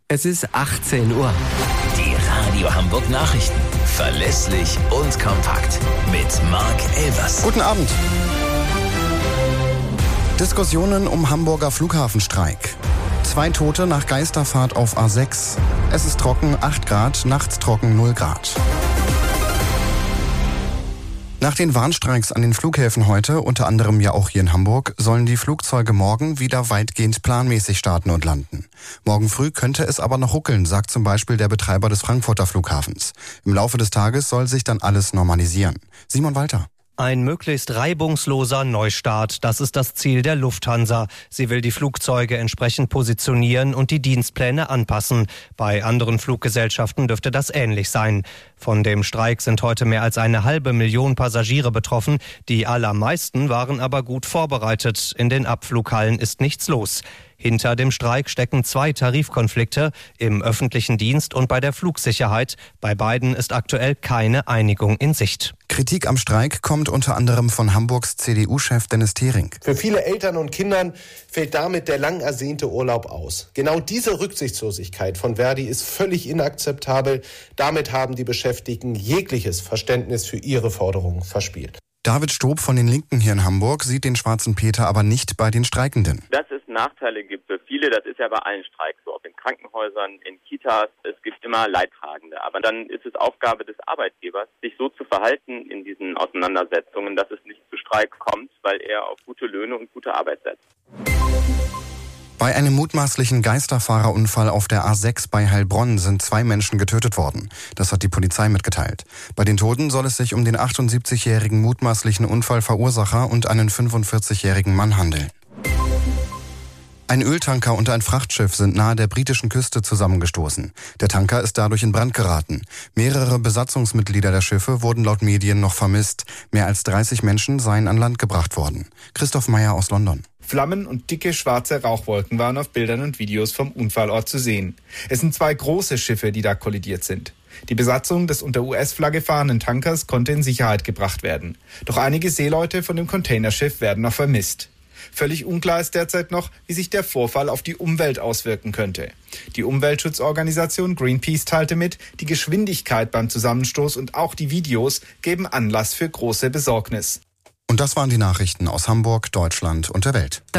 Es ist 18 Uhr. Die Radio Hamburg Nachrichten. Verlässlich und kompakt. Mit Marc Elvers. Guten Abend. Diskussionen um Hamburger Flughafenstreik. 2 Tote nach Geisterfahrt auf A6. Es ist trocken, 8 Grad, nachts trocken, 0 Grad. Nach den Warnstreiks an den Flughäfen heute, unter anderem ja auch hier in Hamburg, sollen die Flugzeuge morgen wieder weitgehend planmäßig starten und landen. Morgen früh könnte es aber noch ruckeln, sagt zum Beispiel der Betreiber des Frankfurter Flughafens. Im Laufe des Tages soll sich dann alles normalisieren. Simon Walter. Ein möglichst reibungsloser Neustart, das ist das Ziel der Lufthansa. Sie will die Flugzeuge entsprechend positionieren und die Dienstpläne anpassen. Bei anderen Fluggesellschaften dürfte das ähnlich sein. Von dem Streik sind heute mehr als 500.000 Passagiere betroffen. Die allermeisten waren aber gut vorbereitet. In den Abflughallen ist nichts los. Hinter dem Streik stecken 2 Tarifkonflikte im öffentlichen Dienst und bei der Flugsicherheit. Bei beiden ist aktuell keine Einigung in Sicht. Kritik am Streik kommt unter anderem von Hamburgs CDU-Chef Dennis Thering. Für viele Eltern und Kindern fällt damit der lang ersehnte Urlaub aus. Genau diese Rücksichtslosigkeit von Verdi ist völlig inakzeptabel. Damit haben die Beschäftigten jegliches Verständnis für ihre Forderungen verspielt. David Stob von den Linken hier in Hamburg sieht den Schwarzen Peter aber nicht bei den Streikenden. Dass es Nachteile gibt für viele, das ist ja bei allen Streiks so, ob in Krankenhäusern, in Kitas, es gibt immer Leidtragende. Aber dann ist es Aufgabe des Arbeitgebers, sich so zu verhalten in diesen Auseinandersetzungen, dass es nicht zu Streik kommt, weil er auf gute Löhne und gute Arbeit setzt. Bei einem mutmaßlichen Geisterfahrerunfall auf der A6 bei Heilbronn sind 2 Menschen getötet worden. Das hat die Polizei mitgeteilt. Bei den Toten soll es sich um den 78-jährigen mutmaßlichen Unfallverursacher und einen 45-jährigen Mann handeln. Ein Öltanker und ein Frachtschiff sind nahe der britischen Küste zusammengestoßen. Der Tanker ist dadurch in Brand geraten. Mehrere Besatzungsmitglieder der Schiffe wurden laut Medien noch vermisst. Mehr als 30 Menschen seien an Land gebracht worden. Christoph Meyer aus London. Flammen und dicke schwarze Rauchwolken waren auf Bildern und Videos vom Unfallort zu sehen. Es sind 2 große Schiffe, die da kollidiert sind. Die Besatzung des unter US-Flagge fahrenden Tankers konnte in Sicherheit gebracht werden. Doch einige Seeleute von dem Containerschiff werden noch vermisst. Völlig unklar ist derzeit noch, wie sich der Vorfall auf die Umwelt auswirken könnte. Die Umweltschutzorganisation Greenpeace teilte mit, die Geschwindigkeit beim Zusammenstoß und auch die Videos geben Anlass für große Besorgnis. Und das waren die Nachrichten aus Hamburg, Deutschland und der Welt.